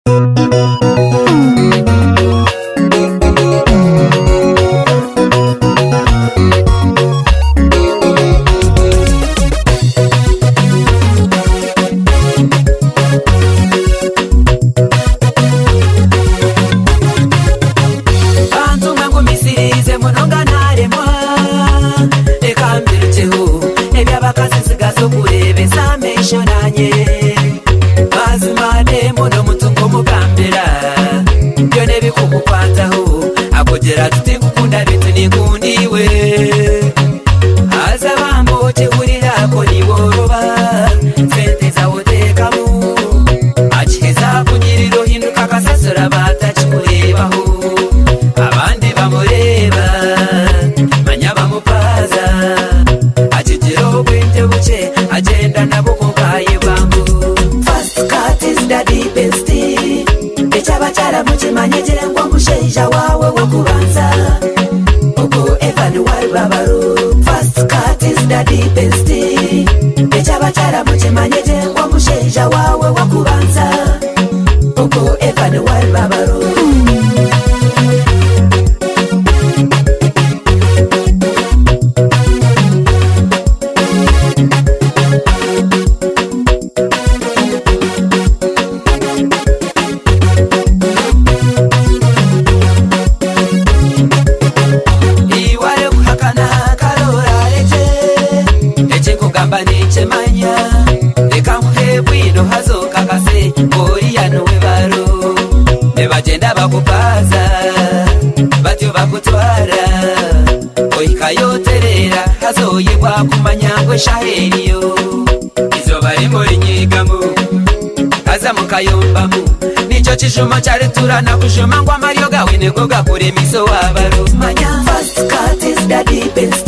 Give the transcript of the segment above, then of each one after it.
Chishuma chari turana kushuma ngwa Mario gawe nego gakure miso wabaro manya first cut is the deepest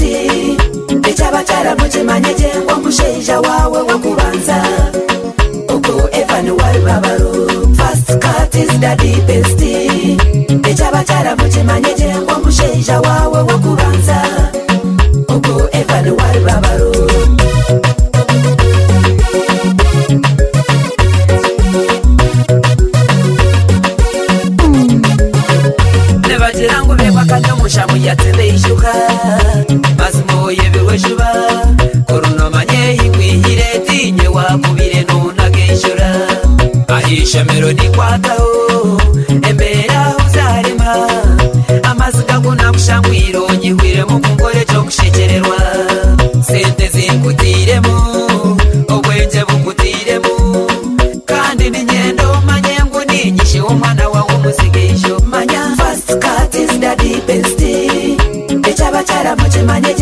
echaba chara muche manyeje ngwa musheja wawe wakubanza uko Evan wari babaro first cut is the deepest echaba chara muche manyeje ngwa musheja wawe wakubanza uko Evan wari babaro Shamu yatende ishuka Mazimo yebewe shuba Koruno manye hingwihire Tinye wakubire nunage ishura Ahisha melodi kwatao Embera uzarema Amaziga kuna kushangwiro Nyihwire mukungore cho kushechererwa Sente zinkutiremu Obwenje bukutiremu Kandi ninyendo manyengu Ninyishe umwana wa umuzigisho Manya first cut is the deepest echaba chara muche manye